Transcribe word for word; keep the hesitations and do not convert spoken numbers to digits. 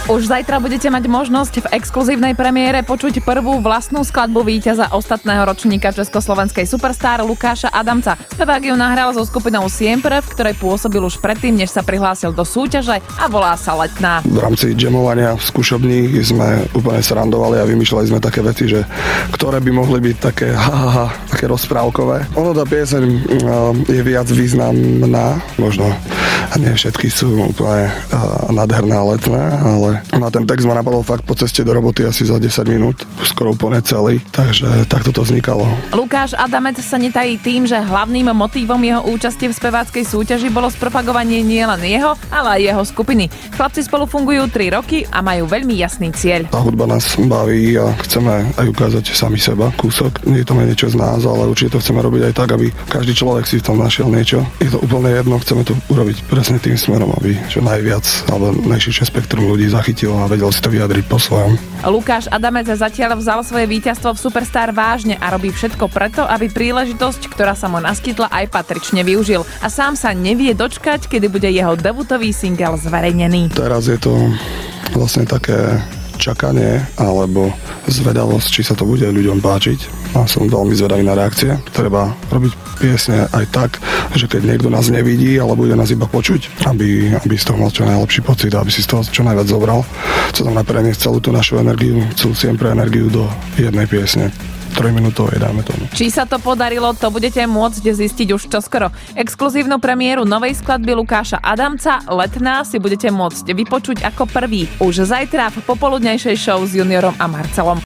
Už zajtra budete mať možnosť v exkluzívnej premiére počuť prvú vlastnú skladbu víťaza ostatného ročníka československej Superstar Lukáša Adamca. Spevák ju nahral so skupinou Siempre, v ktorej pôsobil už predtým, než sa prihlásil do súťaže a volá sa Letná. V rámci jamovania v skúšobní sme úplne srandovali a vymýšľali sme také veci, že ktoré by mohli byť také hahaha, také rozprávkové. Ono tá pieseň je viac významná, možno nie všetky sú úplne nádherné a letné, ale na ten text ma napadol fakt po ceste do roboty asi za desať minút, skoro úplne celý, takže takto to vznikalo. Lukáš Adamec sa netají tým, že hlavným motívom jeho účasti v speváckej súťaži bolo spropagovanie nielen jeho, ale aj jeho skupiny. Chlapci spolu fungujú tri roky a majú veľmi jasný cieľ. Tá hudba nás baví a chceme aj ukázať sami seba kúsok. Nie je to niečo z nás, ale určite to chceme robiť aj tak, aby každý človek si v tom našiel niečo. Je to úplne jedno, chceme to urobiť presne tým smerom, aby čo najviac alebo najširšie spektrum ľudí zachytilo a vedel si to vyjadriť po svojom. Lukáš Adamec zatiaľ vzal svoje víťazstvo v Superstar vážne a robí všetko preto, aby príležitosť, ktorá sa mu naskytla, aj patrične využil. A sám sa nevie dočkať, kedy bude jeho debutový single zverejnený. Teraz je to vlastne také čakanie alebo zvedavosť, či sa to bude ľuďom páčiť. A som veľmi zvedavý na reakcie. Treba robiť piesne aj tak, že keď niekto nás nevidí, ale bude nás iba počuť, aby, aby z toho mal čo najlepší pocit, aby si z toho čo najviac zobral. Co tam napreniesť celú tú našu energiu, celú Siempre energiu do jednej piesne. trojminútové, dáme tomu. Či sa to podarilo, to budete môcť zistiť už čoskoro. Exkluzívnu premiéru novej skladby Lukáša Adamca Letná si budete môcť vypočuť ako prvý už zajtra v popoludnejšej show s Juniorom a Marcelom.